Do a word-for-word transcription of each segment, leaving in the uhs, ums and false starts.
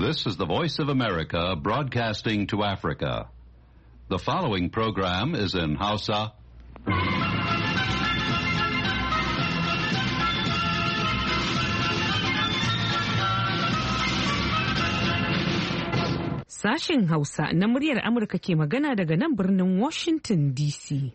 This is the Voice of America broadcasting to Africa. The following program is in Hausa. Sashen Hausa na muryar Amurka ke magana daga nan birnin Washington D C.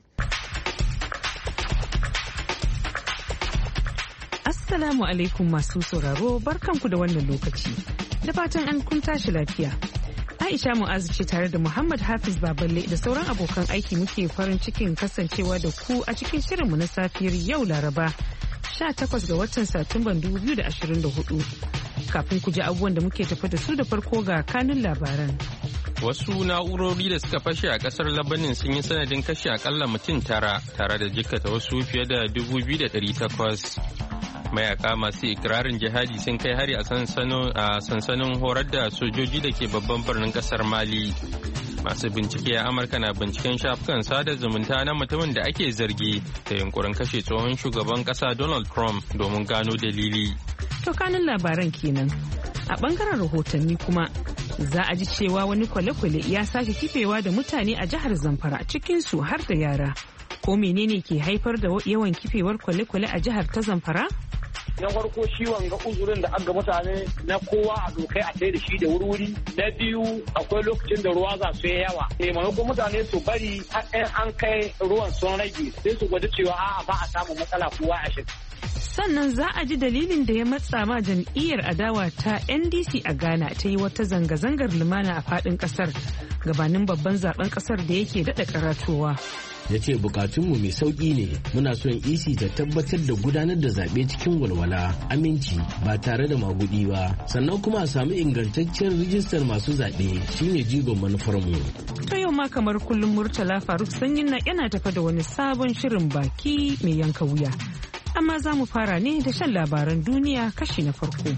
Assalamu alaikum masu sauraro, barkanku da wannan lokaci. Da fatan an kun tashi lafiya. Aisha Mu'azu ce tare da Muhammad Hafiz Baballe da sauran abokan aiki muke farin cikin kasancewa da ku a cikin shirinmu na safiyar yau Laraba sha takwas ga watan Satumban dubu biyu da ashirin da hudu. Kafin ku ji abubuwan da muke tafi da su da farko ga kanun labaran. Wasu na'urori da suka fashe a kasar Labanin sun yi sanadin kashe akalla mutum tara tare da jikkata wasu fiye da dubu biyu da ɗari takwas. Mayaka masu ikirarin jihadi sun kai hari a sansanin horar da sojoji da ke babban birnin kasar Mali. Masu bincike a Amurka na binciken shafukan sada zumunta na mutumin da ake zargi da yunkurin kashe tsohon shugaban kasa Donald Trump domin gano dalili. To kanin labaran kenan. A bangaren rahotanni kuma za a ji cewa wani kwale-kwale ya sake kifewa da mutane a jihar Zamfara cikinsu har da yara. Ko menene ke haifar da yawan kifewar kwale-kwale a jihar ta Zamfara? Na farko shi wanga uzurin da aga mutane na kowa a dokai a sai da shi da wuri-wuri. Na biyu akwai lokacin da ruwa za su yi yawa. Ne maimakon mutane su bari har an kai ruwan sun rage sai su gwada cewa a'a ba a samu matsala kowa a shi. Sannan za a ji dalilin da ya matsa ma jam'iyyar adawa ta N D C a Ghana ta yi wata zanga-zangar lumana a faɗin ƙasar gabanin babban zaben ƙasar da yake daɗa karatowa. Ya ce bukatunmu mai sauƙi ne, muna son E C ta tabbatar da gudanar da zaɓe cikin walwala, aminci ba tare da magudi ba, sannan kuma a samu ingantaccen rijistar masu zaɓe shine jigon manufarmu. Ta yau ma kamar kullum Murtala Faruk Sanyin na yana tafa da wani sabon shirin baki mai yanka wuya. Amma za mu fara ne da shan labaran duniya kashi na farko.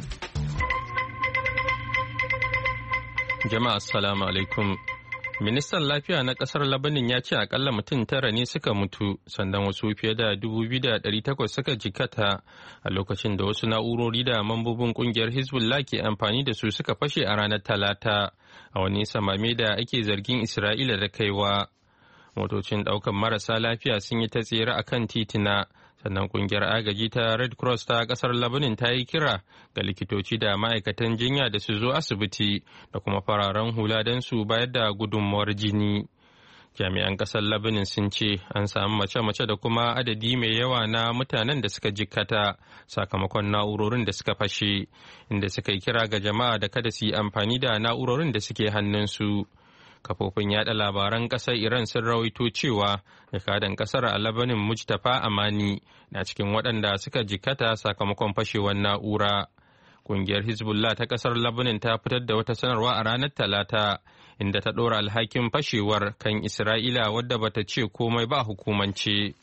Jama'a assalamu alaikum. Ministan lafiya na kasar Labanin ya ce akalla mutum tara ne suka mutu sannan wasu fiye da dubu biyu da ɗari takwas suka jikata a lokacin da wasu na'urori da mambobin kungiyar Hezbollah ke amfani da su suka fashe a ranar Talata a wani samame da ake zargin Isra'ila da kaiwa. Motocin ɗaukan marasa lafiya sun yi ta tsere a kan titina. Sannan kungiyar agaji ta Red Cross ta kasar Lebanon ta yi kira ga likitoci da ma'aikatan jinya da su zo asibiti da kuma fararen hula don su bayar da gudunmuwar jini. Jami'an kasar Lebanon sun ce an samu mace-mace da kuma adadi mai yawa na mutanen da suka jikkata sakamakon na'urorin da suka fashe, inda suka yi kira ga jama'a da kada su yi amfani da na'urorin da suke hannunsu. Kafofin yada labaran kasar Iran sun rawaito cewa jakadan kasar a Labanin Mujtafa Amani na cikin waɗanda suka jikata sakamakon fashewar na'ura. Kungiyar Hezbollah ta kasar Labanin ta fitar da wata sanarwa a ranar Talata inda ta ɗora alhakin fashewar kan Isra'ila wadda bata ce komai ba hukumance.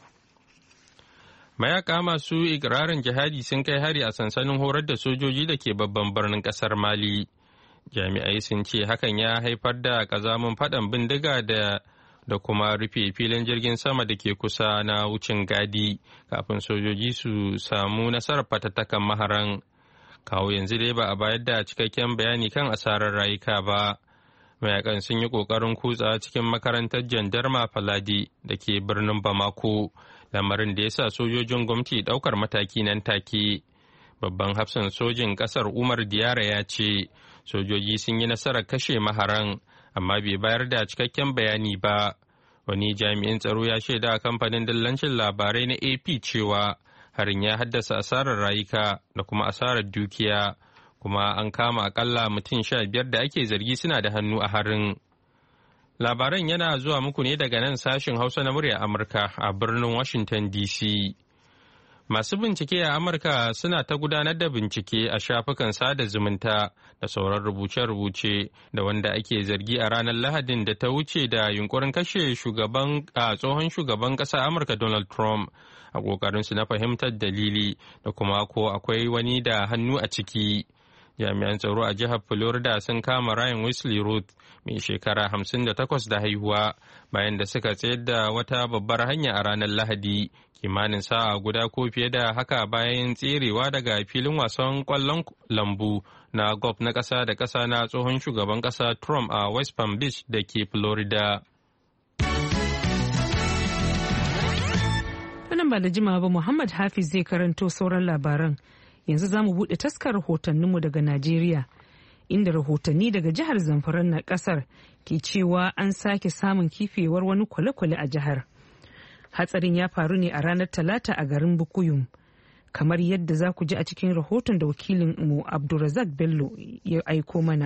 Mayaka masu ikirarin jihadi sun kai hari a sansanin horar da sojoji da ke babban birnin kasar Mali. Jami'ai sun ce hakan ya haifar da kazamin faɗan bindiga da da kuma rufe filin jirgin sama da ke kusa na wucin gadi kafin sojoji su samu nasarar fatattakan maharan. Kawo yanzu dai ba a bayar da cikakken bayani kan asarar rayuka ba. Mayakan sun yi ƙoƙarin kutsa cikin makarantar jandarma Faladi da ke birnin Bamako, lamarin da ya sa sojojin gwamnati ɗaukar mataki nan take. Babban hafsan sojin ƙasar Umar Diyara ya ce, sojoji sun yi nasarar kashe maharan amma bai bayar da cikakken bayani ba. Wani jami'in tsaro ya shaida a kamfanin dillancin labarai na A P cewa harin ya haddasa asarar rayuka da kuma asarar dukiya, kuma an kama akalla mutum sha biyar da ake zargi suna da hannu a harin. Labaran yana zuwa muku ne daga nan sashin Hausa na murya Amurka a birnin Washington D C. Masu bincike a Amurka suna ta gudanar da bincike a shafukan sada zumunta da sauran rubuce-rubuce da wanda ake zargi a ranar Lahadin da ta wuce da yunkurin kashe shugaban a tsohon shugaban ƙasa Amurka Donald Trump a ƙoƙarinsu na fahimtar dalili da kuma ko akwai wani da hannu a ciki. Jami'an tsaro a jihar Florida sun kama Ryan Wesley Ruth mai shekara hamsin da takwas da haihuwa bayan da suka tsayar da wata babbar hanya a ranar Lahadi. Kimanin sa'a guda ko fiye da haka bayan tserewa daga filin wasan kwallon lambu na golf na ƙasa da ƙasa na tsohon shugaban ƙasa Trump a West Palm Beach da ke Florida. Nan ba da jimawa ba Muhammad Hafiz zai karanto sauran labaran. Yanzu za mu buɗe taskar rahotanninmu daga Najeriya, inda rahotanni daga jihar Zamfara na ƙasar ke cewa an sake samun kifewar wani kwale-kwale a jihar. Hatsarin ya faru ne a ranar Talata a garin Bukuyum, kamar yadda za ku ji a cikin rahoton da wakilin mu Abdulrazak Bello ya aiko mana.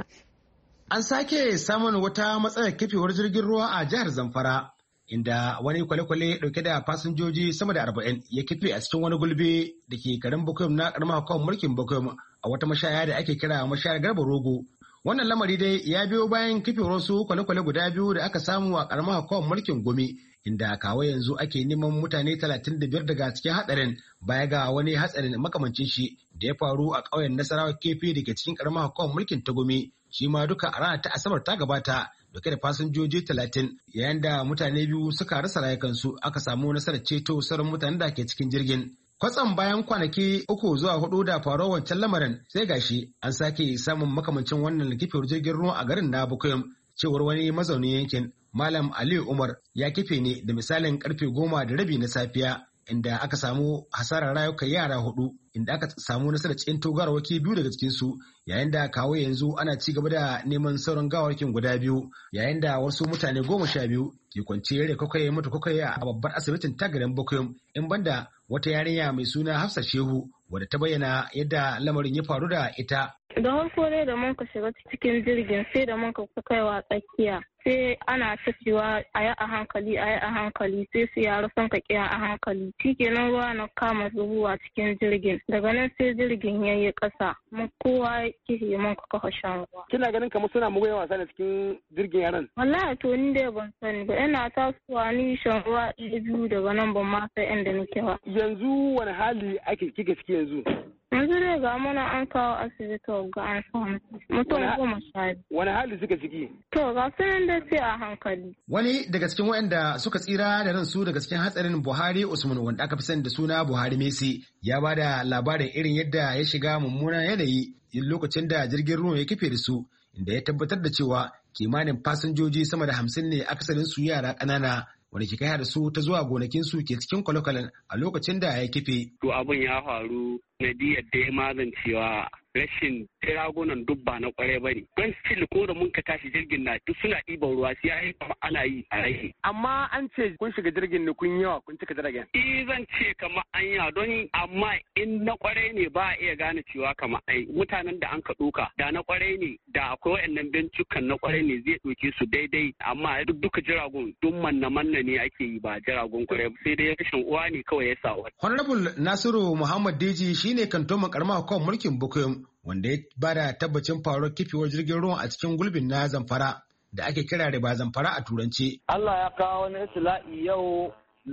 An sake samun wata matsalar kifewar jirgin ruwa a jihar Zamfara, inda wani kwale-kwale dauke da fasinjoji sama da arba'in ya kife a cikin wani gulbe da ke garin Bukuyum na karamar hukumar mulkin Bukuyum a wata mashaya da ake kira mashayar Garba Rogo. Wannan lamari dai ya biyo bayan kifewar wasu kwale-kwale guda biyu da aka samu a karamar hukumar mulkin Gumi, inda kawo yanzu ake neman mutane talatin da biyar daga cikin hatsarin, baya ga wani hatsarin makamancin shi da ya faru a ƙauyen Nasarawa Kefi da ke cikin karamar hukumar mulkin ta Gumi, shi ma duka a ranar ta Asabar ta gabata dauke da fasinjoji talatin, yayin da mutane biyu suka rasa rayukansu aka samu nasarar ceto sauran mutanen da ke cikin jirgin. Kwatsam bayan kwanaki uku zuwa hudu da faruwar wancan lamarin sai gashi an sake samun makamancin wannan kifewar jirgin ruwa a garin na Bukuyum, cewar wani mazaunin yankin Malam Aliyu Umar ya kife ne da misalin karfe goma da rabi na safiya, inda aka samu hasarar rayukan yara hudu, inda aka samu nasarar tsinto gawarwaki biyu daga cikinsu, yayin da kawo yanzu ana ci gaba da neman sauran gawarwakin guda biyu, yayin da wasu mutane goma sha biyu ke kwanciyar da kwakwaye mutu kwakwaye a babbar asibitin tagarin Bukuyum, in banda wata yarinya mai suna Hafsa Shehu wadda ta bayyana yadda lamarin ya faru da ita. Da farko dai da mun ka shiga cikin jirgin sai da mun ka kaiwa tsakiya, sai ana ta cewa a yi a hankali a yi a hankali, sai su yara sun ka kiya a hankali, shikenan ruwa na kama zubowa cikin jirgin, daga nan sai jirgin ya yi ƙasa, mun kowa kihe mun ka kafa shan ruwa. Kina ganin kamar suna mugun wasa ne cikin jirgin yaran? Wallahi to ni dai ban sani ba, ina tasowa ni shan ruwa ɗaya biyu daga nan ban ma sai inda nake ba. Yanzu wani hali ake kike ciki yanzu? Yanzu dai ga mana an kawo asibiti ga an samu mutum goma sha biyu. Wani hali suka ciki? To ga sunan da sai a hankali. Wani daga cikin waɗanda suka tsira da ransu daga cikin hatsarin Buhari Usman, wanda aka fi sani da suna Buhari Messi, ya ba da labarin irin yadda ya shiga mummunan yanayi lokacin da jirgin ruwa ya kife da su, inda ya tabbatar da cewa kimanin fasinjoji sama da hamsin ne akasarin su yara ƙanana, wanda ke kai da su ta zuwa gonakin su ke cikin kwale-kwalen a lokacin da ya kife. To abin ya faru nadiyar da ya mazancewa rashin tiragunan dubba na kwarai bane. Don still ko da mun ka tashi jirgin na duk suna ɗiban ruwa sai ai ana yi a rai. Amma an ce kun shiga jirgin ne kun yawa kun cika jiragen. Eh zan ce kamar an yawa don amma in na kwarai ne ba a iya gane cewa kamar ai mutanen da an ka ɗoka da na kwarai ne da akwai waɗannan bencukan na kwarai ne zai ɗauke su daidai, amma duk duka jiragun duk manna manna ne ake yi ba jiragun kwarai sai dai rashin uwa ne kawai ya sa wani. Honorable Nasiru Muhammad Deji shine kantoman karamar hukumar mulkin Bukuyum, wanda ya bada tabbacin faruwar kifewar jirgin ruwan a cikin gulbin na Zamfara da ake kira da ba Zamfara a turanci. Allah ya kawo wani isla'i yau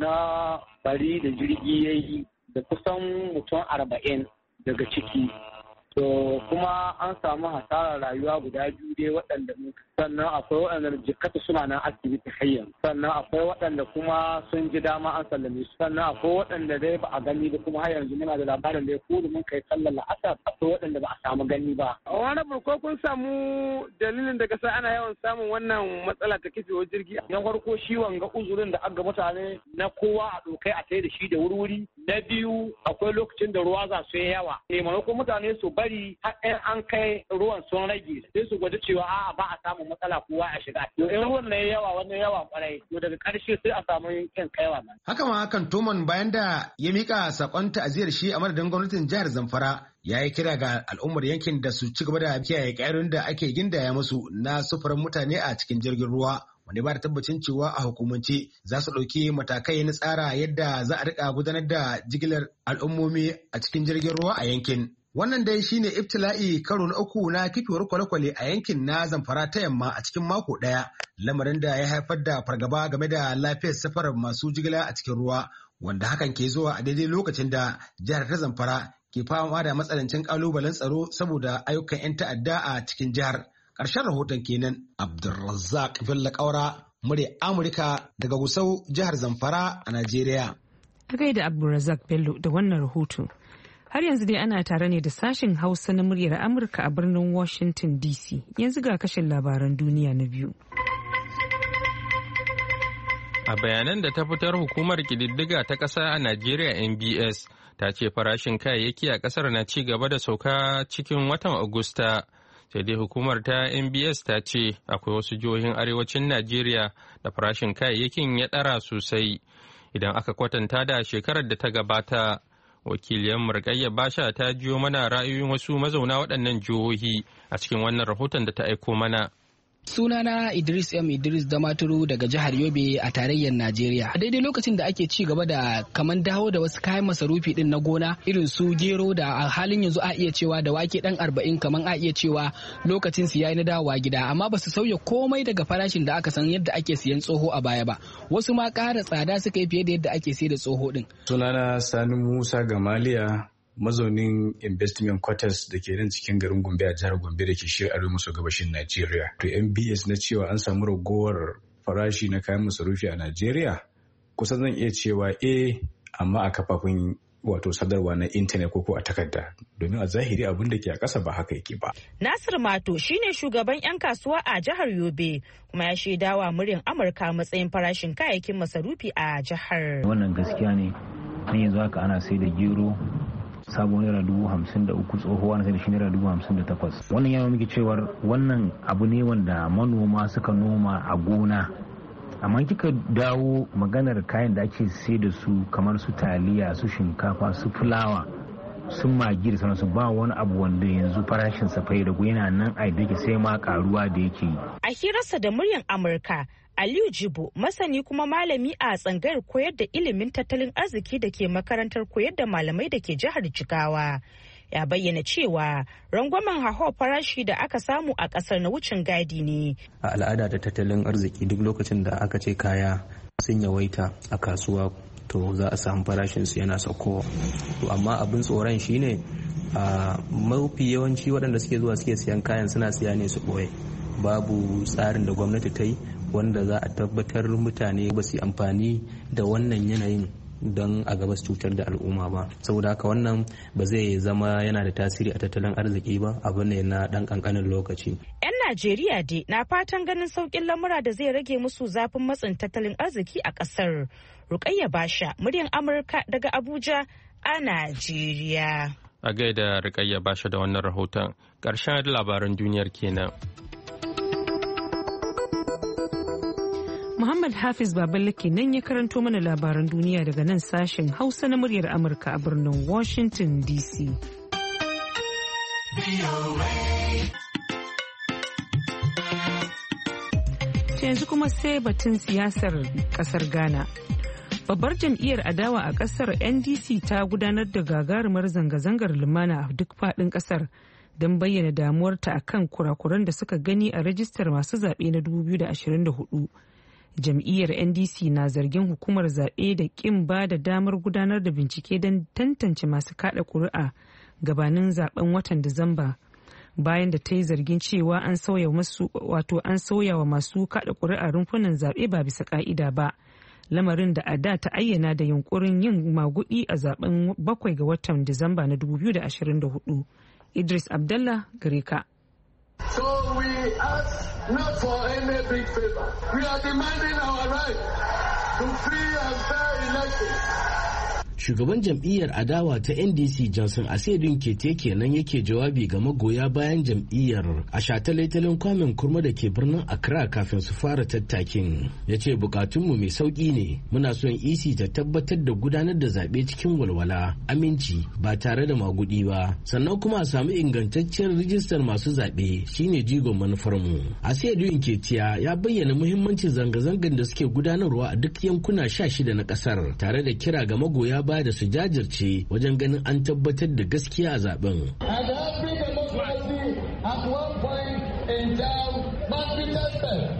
na bari da jirgi ya yi da kusan mutum arba'in daga ciki. To kuma an samu hasarar rayuwa guda biyu dai waɗanda mun sannan akwai waɗanda jikkata suna nan asibiti hayyan, sannan akwai waɗanda kuma sun ji dama an sallame su, sannan akwai waɗanda dai ba a gani da kuma har yanzu muna da labarin da ya kudu mun kai sallar la'asar, akwai waɗanda ba a samu gani ba. Wani ko kun samu dalilin daga sai ana yawan samun wannan matsala ta kifewar jirgi? Na farko shi wanga uzurin da aga mutane na kowa a ɗaukai a tai da shi da wurwuri. Na biyu akwai lokacin da ruwa za su yi yawa. Eh maimakon mutane su bari har an kai ruwan sun rage sai su gwada cewa a'a ba a samu matsala kowa a shiga. To in ruwan ne yawa wannan yawa kwarai to daga ƙarshe sai a samu kin kaiwa nan. Haka ma hakan Toman bayan da ya mika sakon ta'aziyar shi a madadin gwamnatin jihar Zamfara ya yi kira ga al'ummar yankin da su ci gaba da kiyaye ƙa'idodin da ake gindaya musu na sufurin mutane a cikin jirgin ruwa, wanda ba da tabbacin cewa a hukumance za su ɗauki matakai na tsara yadda za a riƙa gudanar da jigilar al'ummomi a cikin jirgin ruwa a yankin. Wannan dai shine ibtila'i karo na uku na kifewar kwale-kwale a yankin na Zamfara ta yamma a cikin mako ɗaya, lamarin da ya haifar da fargaba game da lafiyar safarar masu jigila a cikin ruwa, wanda hakan ke zuwa a daidai lokacin da jihar ta Zamfara ke fama da matsanancin kalubalen tsaro saboda ayyukan 'yan ta'adda a cikin jihar. Ƙarshen rahoton kenan. Abdulrazzaq Bello Kaura, murya Amurka daga Gusau, jihar Zamfara a Najeriya. A gaida Abdulrazzaq Bello da wannan rahoto. Har yanzu dai ana tare ne da sashen Hausa na muryar Amurka a birnin Washington D C. Yanzu ga kashin labaran duniya na biyu. A bayanan da ta fitar, hukumar ƙididdiga ta ƙasa a Najeriya N B S ta ce farashin kayayyaki a ƙasar na ci gaba da sauka cikin watan Agusta. Sai dai hukumar ta N B S ta ce akwai wasu jihohin arewacin Najeriya da farashin kayayyakin ya ɗara sosai idan aka kwatanta da shekarar da ta gabata. Wakiliyar Murƙayya Basha ta jiyo mana ra'ayoyin wasu mazauna waɗannan jihohi a cikin wannan rahoton da ta aiko mana. Sunana Idris M. Idris Damaturu daga jihar Yobe a tarayyar Najeriya. A daidai lokacin da ake ci gaba da kaman dawo da wasu kayan masarufi din na gona irin su gero da a halin yanzu a iya cewa da wake dan arba'in kaman a iya cewa lokacin su yayi na dawowa gida, amma ba su sauya komai daga farashin da aka san yadda ake siyan tsoho a baya ba. Wasu ma ƙara tsada suka yi fiye da yadda ake sayar da tsoho din. Sunana Sani Musa Gamaliya, mazaunin investment quarters da ke nan cikin garin Gombe a jihar Gombe da ke shirya arewa maso gabashin Najeriya. To N B S na cewa an samu ragowar farashi na kayan masarufi a Najeriya, kusan zan iya cewa eh, amma a kafafun wato sadarwa na intanet ko a takarda, domin a zahiri abin da ke a ƙasa ba haka yake ba. Nasir Mato shine shugaban 'yan kasuwa a jihar Yobe kuma ya shaidawa muryar Amurka matsayin farashin kayayyakin masarufi a jihar. Wannan gaskiya ne, har yanzu haka ana sai da gero sabon naira dubu hamsin da uku, tsohuwa na sai da shi naira dubu hamsin da takwas. Wannan yana miki cewar wannan abu ne wanda manoma suka noma a gona, amma kika dawo maganar kayan da ake sai da su kamar su taliya, su shinkafa, su fulawa, sun magi da sauransu, ba wani abu wanda yanzu farashin sa fa da yana nan a yadda sai ma karuwa da yake yi. A hirarsa da muryar Amurka, Aliyu Jibo, masani kuma malami a tsangayar koyar da ilimin tattalin arziki da ke makarantar koyar da malamai da ke jihar Jigawa, ya bayyana cewa rangwamen hauhawar farashi da aka samu a kasar na wucin gadi ne. A al'ada da tattalin arziki, duk lokacin da aka ce kaya sun yawaita a kasuwa to za a samu farashin su yana saukowa. To amma abin tsoron shine a mafi yawanci waɗanda suke zuwa suke siyan kayan suna siya ne su ɓoye. Babu tsarin da gwamnati ta yi wanda za a tabbatar mutane ba su amfani da wannan yanayin don a gaba su cutar da al'umma ba. Saboda haka wannan ba zai zama yana da tasiri a tattalin arziki ba, abu ne na dan kankanin lokaci. 'Yan Najeriya dai na fatan ganin saukin lamura da zai rage musu zafin matsin tattalin arziki a kasar. Rukayya Basha, muryar Amurka daga Abuja a Najeriya. A gaida Rukayya Basha da wannan rahoton. Ƙarshen labaran duniyar kenan. Muhammad Hafiz Baballe nan ya karanto mana labaran duniya daga nan sashen Hausa na muryar Amurka a birnin Washington D C. Yanzu kuma sai batun siyasar kasar Ghana. Babbar jam'iyyar adawa a kasar N D C ta gudanar da gagarumar zanga-zangar lumana a duk faɗin kasar don bayyana damuwarta akan kurakuran da suka gani a rajistar masu zaɓe na dubu biyu da ashirin da hudu. Jam'iyyar N D C na zargin hukumar zaɓe da ƙin ba da damar gudanar da bincike don tantance masu kaɗa ƙuri'a gabanin zaben watan Disamba, bayan da ta yi zargin cewa an sauya masu wato an sauya wa masu kaɗa ƙuri'a rumfunan zaɓe ba bisa ƙa'ida ba, lamarin da a da ta ayyana da yunkurin yin magudi a zaben bakwai ga watan Disamba na dubu biyu da ashirin da hudu. Idris Abdallah gare ka. So we ask not for any big favor. We are demanding our right to free and fair elections. Shugaban jam'iyyar adawa ta N D C Johnson Asedun Kete kenan yake jawabi ga magoya bayan jam'iyyar a shataletalen kwamin kurma da ke birnin Accra kafin su fara tattakin. Ya ce bukatunmu mai sauki ne, muna son E C ta tabbatar da gudanar da zaɓe cikin walwala, aminci ba tare da magudi ba, sannan kuma a samu ingantacciyar rijistar masu zaɓe shine jigon manufarmu. Asedun Ketiya ya bayyana muhimmancin zanga-zangar da suke gudanarwa a duk yankuna sha shida na ƙasar, tare da kira ga magoya ba da su jajirce wajen ganin an tabbatar da gaskiya a zaben.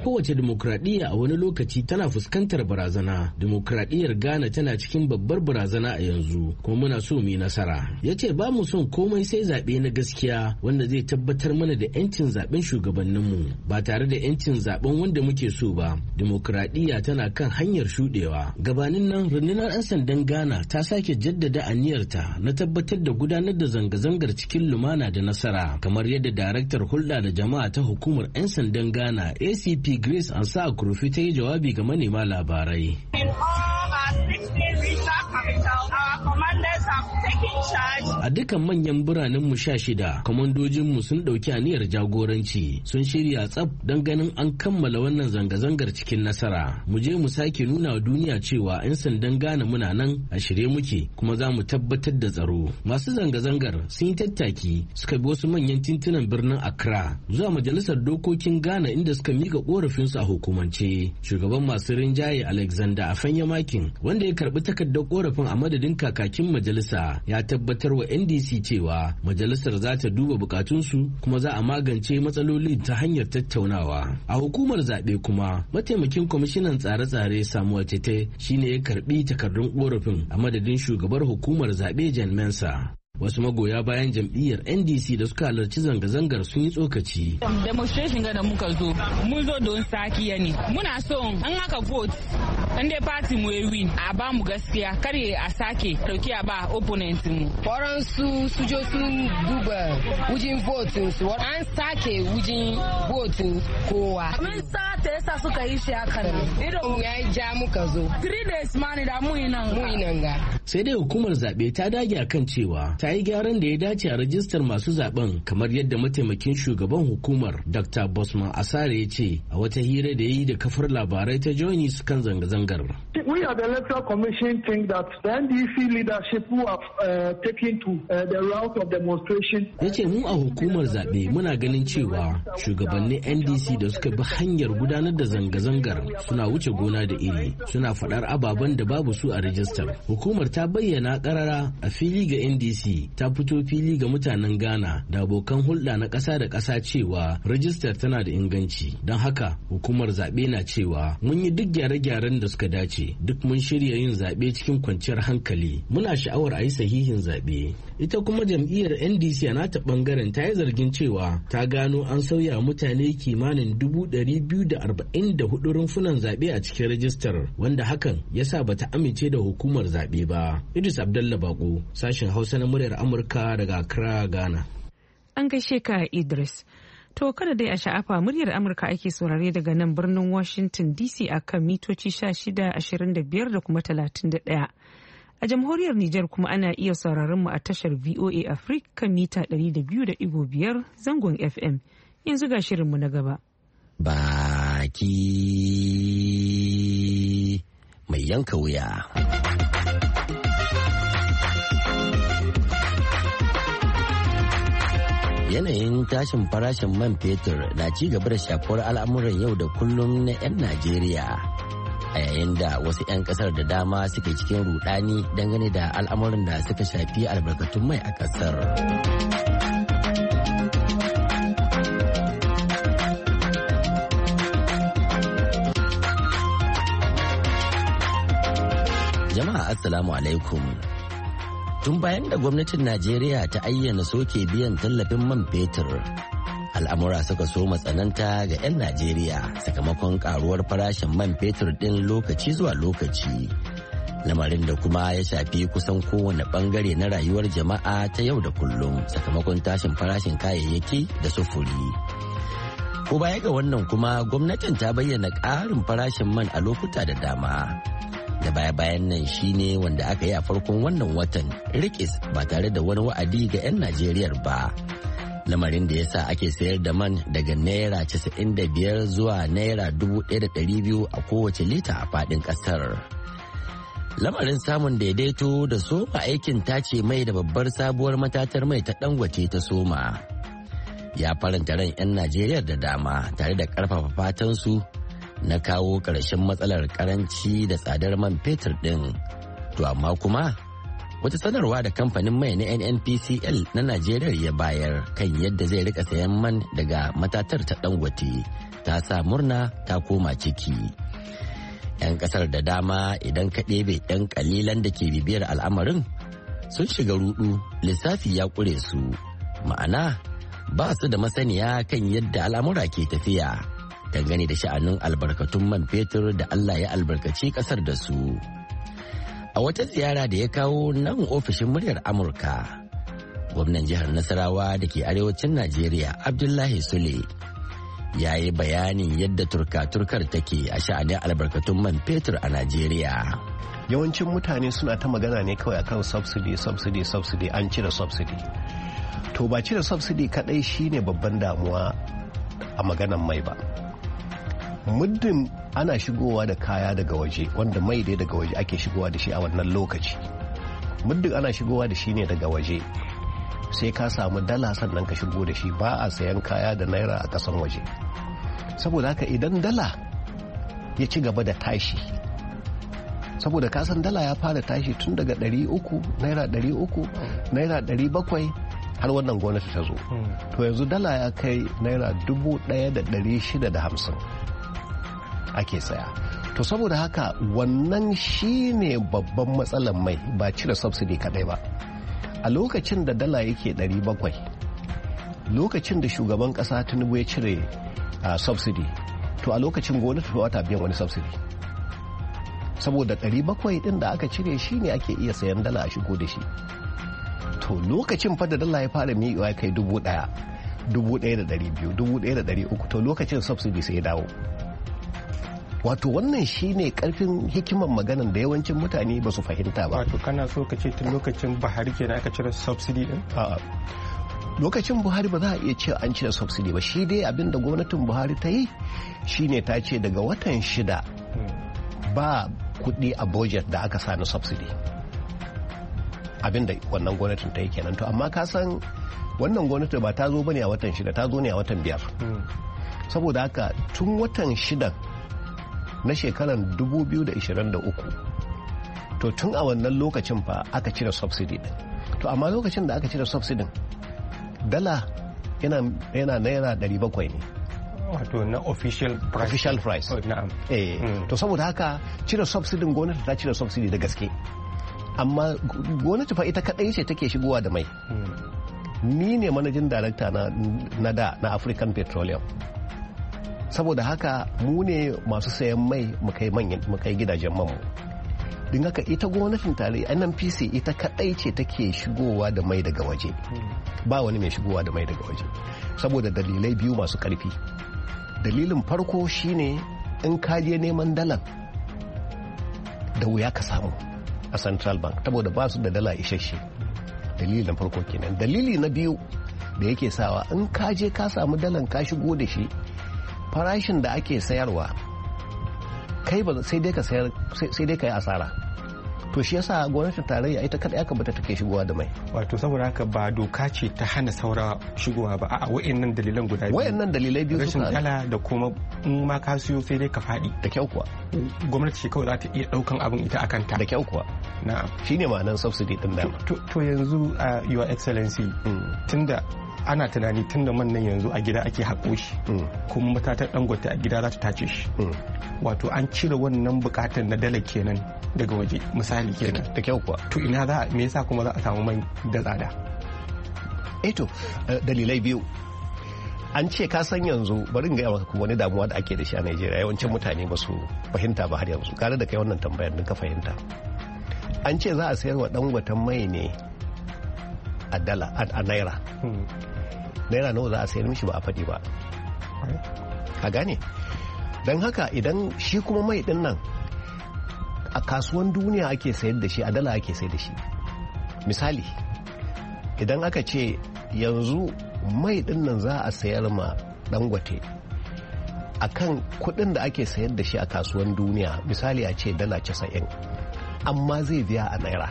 kowace demokradiyya a wani lokaci tana fuskantar barazana. Demokradiyyar Ghana tana cikin babbar barazana a yanzu kuma muna so mu yi nasara. Ya ce ba mu son komai sai zaɓe na gaskiya wanda zai tabbatar mana da 'yancin zaɓen shugabanninmu ba tare da 'yancin zaɓen wanda muke so ba. Demokradiyya tana kan hanyar shuɗewa. Gabanin nan rundunar 'yan sandan Ghana ta sake jaddada aniyarta na tabbatar da gudanar da zanga-zangar cikin lumana da nasara kamar yadda daraktar hulɗa da jama'a ta hukumar 'yan sandan Ghana A C P Grace Ansa Akurufi ta yi jawabi ga manema labarai. A dukkan manyan biranen mu sha shida, kwamandojinmu sun ɗauki aniyar jagoranci, sun shirya tsaf don ganin an kammala wannan zanga-zangar cikin nasara. Mu je mu sake nuna wa duniya cewa 'yan sandan Ghana muna nan a shirye muke kuma za mu tabbatar da tsaro. Masu zanga-zangar sun yi tattaki suka bi wasu manyan tintunan birnin Accra zuwa majalisar dokokin Ghana inda suka mika korafinsu a hukumance. Shugaban masu rinjaye Alexander Afanyamakin wanda ya karbi takardar korafin a madadin kakakin majalisa ya tabbatar wa N D C cewa majalisar za ta duba bukatunsu kuma za a magance matsalolin ta hanyar tattaunawa. A hukumar zaɓe kuma mataimakin kwamishinan tsare-tsare Samuel Tete shine ya karbi takardun korafin a madadin shugabar hukumar zaɓe Jan Mensa. Wasu magoya bayan jam'iyyar N D C da suka halarci zanga-zangar sun yi tsokaci. Demonstration ga da muka zo, mun zo don sakiya ne. Muna so an haka vote, an dai party mu win a ba mu gaskiya, kar a sake dauki a ba opponent mu. Waransu su jo sun duba wujin voting su, an sake wujin voting kowa. Mun sa ta yasa suka yi shi haka ne. Idan ya yi ja muka zo. Three days ma ne da mu yi nan mu yi nan ga. Sai dai hukumar zaɓe ta dage akan cewa ta yi gyaran da ya dace a rajistar masu zaben kamar yadda mataimakin shugaban hukumar Doctor Bosman Asare ya ce a wata hira da ya yi da kafar labarai ta Joinis kan zanga-zangar. We at the Electoral Commission think that the N D C leadership who have uh, taken to uh, the route of demonstration. Ya ce mu a hukumar zaɓe muna ganin cewa shugabannin N D C da suka bi hanyar gudanar da zanga-zangar suna wuce gona da iri, suna faɗar ababen da babu su a rajistar. Hukumar ta bayyana ƙarara a fili ga N D C, ta fito fili ga mutanen Ghana da abokan hulɗa na ƙasa da ƙasa cewa rajistar tana da inganci. Don haka hukumar zaɓe na cewa mun yi duk gyare-gyaren da suka dace, duk mun shirya yin zaɓe cikin kwanciyar hankali. Muna sha'awar a yi sahihin zaɓe. Ita kuma jam'iyyar N D C a nata ɓangaren ta yi zargin cewa ta gano an sauya mutane kimanin dubu ɗari biyu da arba'in da hudu rumfunan zaɓe a cikin rajistar, wanda hakan ya sa bata amince da hukumar zaɓe ba. Idris Abdallah Bako, sashen Hausa na muryar Amurka daga Accra, Ghana. An gaishe ka Idris. To kada dai a sha'afa muryar Amurka ake saurare daga nan birnin Washington D C a kan mitoci shida ashirin da biyar da kuma talatin da ɗaya. A jamhuriyar Nijar kuma ana iya sauraron mu a tashar V O A Africa kan mita ɗari da biyu da ɗigo biyar zangon F M. Yanzu ga shirinmu na gaba. Baki mai yanka wuya. Yanayin tashin farashin man fetur na ci gaba da shafuwar al'amuran yau da kullum na 'yan Najeriya. A yayin da wasu 'yan kasar da dama suke cikin rudani dangane da al'amuran da suka shafi albarkatun mai a kasar. Jama'a assalamu alaikum. Tun bayan da gwamnatin Najeriya ta ayyana soke biyan tallafin man fetur, al'amura suka so matsananta ga 'yan Najeriya sakamakon karuwar farashin man fetur ɗin lokaci zuwa lokaci. Lamarin da kuma ya shafi kusan kowane bangare na rayuwar jama'a ta yau da kullum sakamakon tashin farashin kayayyaki da sufuri. Ko baya ga wannan kuma gwamnatin ta bayyana ƙarin farashin man a lokuta da dama. Da baya-bayan nan shine wanda aka yi a farkon wannan watan rikis ba tare da wani wa'adi ga 'yan Najeriya ba. Lamarin da ya sa ake sayar da man daga naira casa'in da biyar zuwa naira dubu ɗaya da ɗari biyu a kowace lita a faɗin ƙasar. Lamarin samun daidaito da soma aikin tace mai da babbar sabuwar matatar mai ta Dangote ta soma ya faranta ran 'yan Najeriya da dama tare da ƙarfafa fatansu na kawo ƙarshen matsalar karanci da tsadar man fetur ɗin. To amma kuma wata sanarwa da kamfanin mai na N N P C L na Najeriya ya bayar kan yadda zai rika sayan man daga matatar ta Dangote ta sa murna ta koma ciki. 'Yan kasar da dama idan ka ɗebe 'yan kalilan da ke bibiyar al'amarin sun shiga rudu, lissafi ya ƙure su, ma'ana ba su da masaniya kan yadda al'amura ke tafiya dangane da sha'anin albarkatun man fetur da Allah ya albarkaci kasar da su. A wata ziyara da ya kawo nan ofishin muryar Amurka, gwamnan jihar Nasarawa da ke arewacin Najeriya Abdullahi Sule ya yi bayanin yadda turka-turkar take a sha'anin albarkatun man fetur a Najeriya. Yawancin mutane suna ta magana ne kawai akan subsidy, subsidy, subsidy, an cire subsidy. To ba cire subsidy kadai shine babban damuwa a maganan mai ba. Muddin ana shigowa da kaya daga waje, wanda mai dai daga waje ake shigowa da shi a wannan lokaci, muddin ana shigowa da shi ne daga waje, sai ka samu dala sannan ka shigo da shi. Ba a sayan kaya da naira a kasan waje. Saboda haka idan dala ya ci gaba da tashi, saboda kasan dala ya fara tashi tun daga ɗari uku, naira ɗari uku, naira ɗari bakwai, har wannan gwamnati ta zo. To yanzu dala ya kai naira dubu ɗaya da ɗari shida da hamsin ake saya. To saboda haka wannan shine babban matsalar mai, ba cire subsidy kadai ba. A lokacin da dala yake ɗari bakwai, lokacin da shugaban kasa Tinubu ya cire uh, subsidy, to a lokacin gwamnati ba ta biyan wani subsidy, saboda ɗari bakwai din da aka cire shi ne ake iya sayan dala a shigo da shi. To lokacin fa da dala ya fara miƙewa ya kai dubu ɗaya, dubu ɗaya da ɗari biyu, dubu ɗaya da ɗari uku, to lokacin subsidy sai ya dawo. Wato wannan shine karfin hikimar maganan da yawancin mutane ba su fahimta ba. Wato kana so ka ce tun lokacin Buhari kenan aka cire subsidy din? A'a. Lokacin Buhari ba za a iya cewa an cire subsidy ba. Shi dai abin da gwamnatin Buhari ta yi shine ta ce daga watan shida ba kuɗi a budget da aka sani subsidy. Abin da wannan gwamnatin ta yi kenan. To amma ka san wannan gwamnati ba ta zo bane a watan shida, ta zo ne a watan biyar. Saboda haka tun watan shidan na shekarar dubu biyu da ashirin da uku, to tun a wannan lokacin fa aka cire subsidy din. To amma lokacin da aka cire subsidy, dala yana yana naira ɗari bakwai ne. Wato na official price. Official price. Oh, na'am. Eh, mm. To saboda haka cire subsidy, gwamnati ta cire subsidy da gaske. Amma gwamnati fa ita kadai ce take shigowa da mai. Mm. Ni ne managing director na, na da na African Petroleum. Saboda haka mu ne masu sayan mai mu kai gidajen manmu. Din haka ita gwamnatin tarayya N N P C ita kadai ce take shigowa da mai daga waje, ba wani mai shigowa da mai daga waje, saboda dalilai biyu masu karfi. Dalilin farko shine in ka je neman dalar da wuya ka samu a Central Bank, saboda ba su da dala isasshe. Dalilin farko kenan. Dalili na biyu da yake sawa in ka je ka samu dalan ka shigo da shi, farashin da ake sayarwa kai ba sai dai ka sayar sai dai ka yi asara. To shi yasa gwamnatin tarayya ita kada aka bata take shigowa da mai. Wato saboda haka ba doka ce ta hana saura shigowa ba, a'a wayannan dalilan guda biyu. Wayannan dalilai biyu rashin dala da kuma in ma ka siyo sai dai ka faɗi. Da kyau kuwa. Gwamnati ce kawai za ta iya ɗaukan abin ita akan ta. Da kyau kuwa. Na'am. Shine ma'anar subsidy din dama. To yanzu your excellency tunda ana tunani tunda man nan yanzu a gida ake haƙo shi kuma matatar Dangote a gida za ta tace shi, wato an cire wannan bukatar na dala kenan daga waje misali kenan. Da kyau kuwa. To ina za me yasa kuma za a samu mai da tsada? Eh to dalilai biyu. An ce ka san yanzu bari in gaya maka kuma wani damuwa da ake da shi a Najeriya, yawancin mutane ba su fahimta ba har yanzu. Gare da kai wannan tambayar din ka fahimta. An ce za a sayar wa Dangoten mai ne a dala a naira. Naira nawa za a sayar mishi ba a faɗi ba. Ka gane? Don haka idan shi kuma mai din nan a kasuwan duniya ake sayar da shi, a dala ake sayar da shi. Misali, idan aka ce yanzu mai din nan za a sayar ma Dangote a kan kudin da ake sayar da shi a kasuwan duniya, misali a ce dala casa'in, amma zai biya a naira.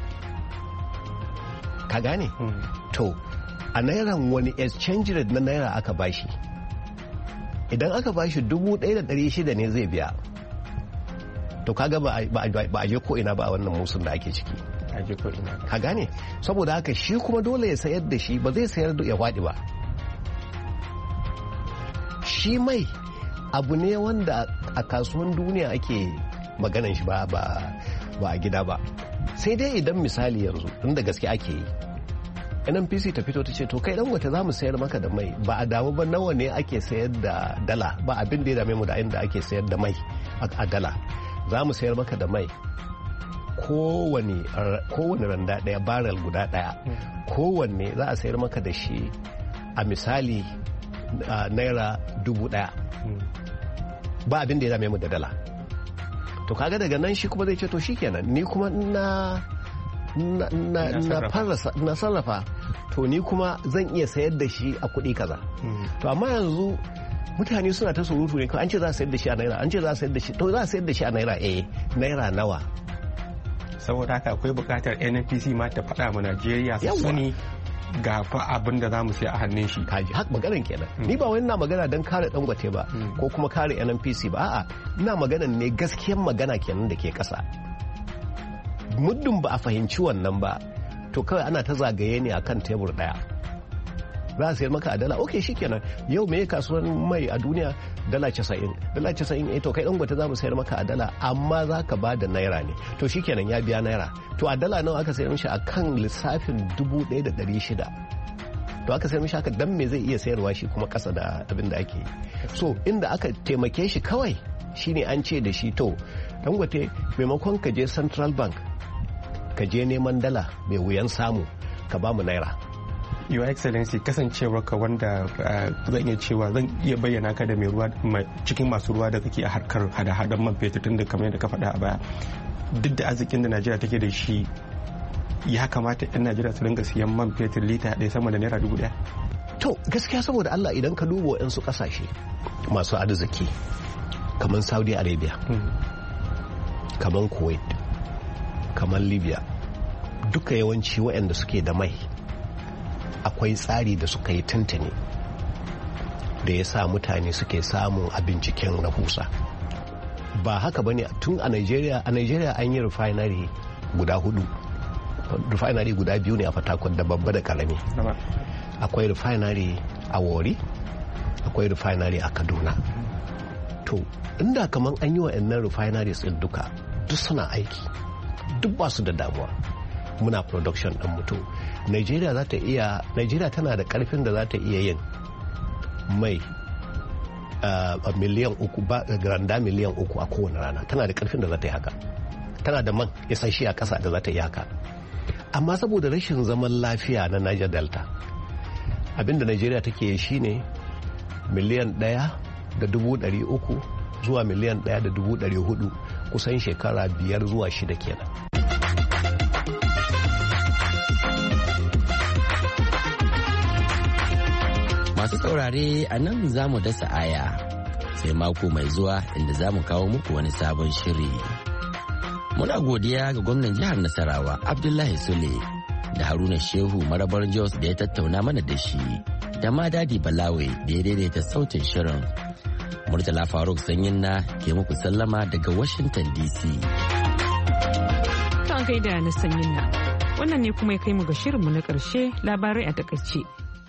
Ka gane? To a nairan wani exchange rate na naira aka bashi? Idan aka bashi dubu ɗaya da ɗari shida ne zai biya, to kaga ba a je ko ina ba a wannan musun da ake ciki. ka gane saboda haka shi kuma dole ya sayar da shi ba zai sayar da ya faɗi ba. Shi mai abu ne wanda a kasuwan duniya ake maganan shi ba a gida ba, sai dai idan misali yanzu inda gaske ake yi N N P C ta fito ta ce to kai Dangote za mu sayar maka da mai, ba a damu ba nawa ne ake sayar da dala, ba abin da ya dame mu da inda ake sayar da mai a dala, za mu sayar maka da mai kowane randa daya barrel guda daya kowanne za a sayar maka da shi a misali naira dubu daya, ba abin da ya dame mu da dala. To kaga daga nan shi kuma zai ce to shikenan ni kuma na na sarrafa to ni kuma zan iya sayar da shi a kuɗi kaza. To amma yanzu mutane suna ta surutu ne an ce za a sayar da shi a naira, an ce za a sayar da shi, to za a sayar da shi a naira, eh naira nawa. Saboda haka akwai bukatar N N P C ma ta faɗa ma Najeriya su sani ga fa abin da za mu sai a hannun shi. Kaji haka maganar kenan. Ni ba wani na magana don kare Dangote ba ko kuma kare N N P C ba, a'a ina magana ne gaskiyar magana kenan da ke ƙasa. Muddin ba a fahimci wannan ba to kawai ana ta zagaye ne akan tebur daya. Za a sayar maka a dala, ok shikenan yau me kasuwar mai a duniya dala casa'in, dala casa'in eh to kai Dangote za mu sayar maka a dala amma za ka ba da naira ne, to shikenan ya biya naira. To a dala nawa aka sayar mishi a kan lissafin dubu ɗaya da ɗari shida, to aka sayar mishi haka dan me zai iya sayarwa shi kuma kasa da abin da ake yi. So inda aka taimake shi kawai shine an ce da shi to Dangote maimakon ka je Central Bank ka je neman dala mai wuyan samu ka ba mu naira. Your Excellency, kasancewar ka wanda zan iya cewa zan iya bayyana ka da mai ruwa cikin masu ruwa da kake a harkar hada-hadan man fetur tun da kamar yadda ka faɗa a baya, duk da arzikin da Najeriya take da shi ya kamata 'yan Najeriya su ringa siyan man fetur lita ɗaya sama da naira dubu ɗaya. To gaskiya saboda Allah idan ka duba waɗansu ƙasashe masu arziki kamar Saudi Arabia, kamar Kuwait, kamar Libya, duka yawanci waɗanda suke da mai akwai tsari da suka yi tuntuni da ya sa mutane suke samun abin cikin rahusa. Ba haka bane tun a Nigeria, a Nigeria an yi refinery guda hudu, refinery guda biyu ne a Fatakwal da babba da karami. Akwai refinery a Warri, akwai refinery a Kaduna. To inda kaman an yi wa'annan refineries din duka duk suna aiki, duk ba su da damuwa, muna production ɗin mutum. Nigeria za ta iya, Nigeria tana da karfin da za ta iya yin mai a miliyan uku, randa miliyan uku a kowane rana, tana da karfin da za ta yi haka, tana da man isasshe a ƙasa da za ta yi haka. Amma saboda rashin zaman lafiya na Niger Delta, abinda Nigeria take yi shine miliyan ɗaya da dubu ɗari uku zuwa miliyan ɗaya da dubu ɗari hudu, kusan shekara biyar zuwa shida kenan. Masu saurare a nan za mu dasa aya sai mako mai zuwa inda za mu kawo muku wani sabon shiri. Muna godiya ga gwamnan jihar Nasarawa Abdullahi Sule da Haruna Shehu Marabar Jos da ya tattauna mana da shi, da ma Dadi Balawe da ya daidaita sautin shirin. Murtala Faruk Sanyin na ke muku sallama daga Washington D C. Kan gaida na Sanyin na. Wannan ne kuma ya kai mu ga shirinmu na ƙarshe, labarai a takaice.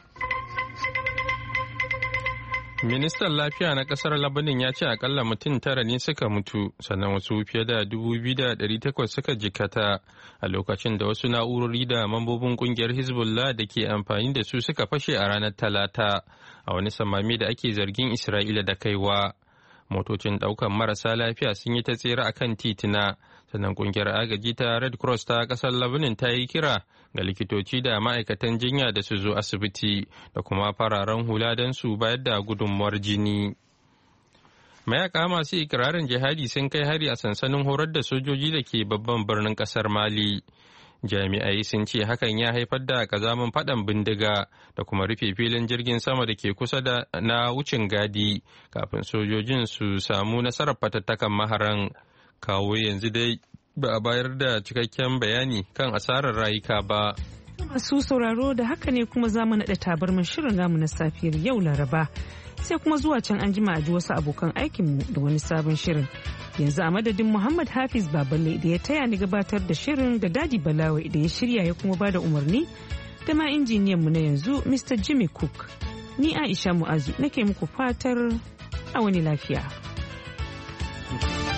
Ministan Lafiya na kasar Labanin ya ce akalla mutum tara ne suka mutu, sannan wasu fiye da dubu biyu da ɗari takwas suka jikata a lokacin da wasu na'urori da mambobin kungiyar Hezbollah da ke amfani da su suka fashe a ranar Talata a wani samami da ake zargin Isra'ila da kaiwa. Motocin ɗaukan marasa lafiya sun yi ta tsere a kan titina, sannan kungiyar agaji ta Red Cross ta kasar Labanin ta yi kira ga likitoci da ma'aikatan jinya da su zo asibiti da kuma fararen hula don su bayar da gudunmuwar jini. Mayaka masu ikirarin jihadi sun kai hari a sansanin horar da sojoji da ke babban birnin kasar Mali. Jami'ai sun ce hakan ya haifar da kazamin faɗan bindiga da kuma rufe filin jirgin sama da ke kusa da na wucin gadi kafin sojojin su samu nasarar fatattakan maharan. Kawo yanzu dai ba a bayar da cikakken bayani kan asarar rayuka ba. Masu sauraro da haka ne kuma za mu naɗa tabarmin shirin namu na safiyar yau Laraba. sai kuma zuwa can an jima a ji wasu abokan aikinmu da wani sabon shirin. Yanzu a madadin Muhammad Hafiz Baballe da ya taya ni gabatar da shirin da Dadi Balawai da ya shirya ya kuma bada umarni da ma injiniyanmu na yanzu Mister Jimmy Cook. Ni Aisha Mu'azu nake muku fatar a wani lafiya.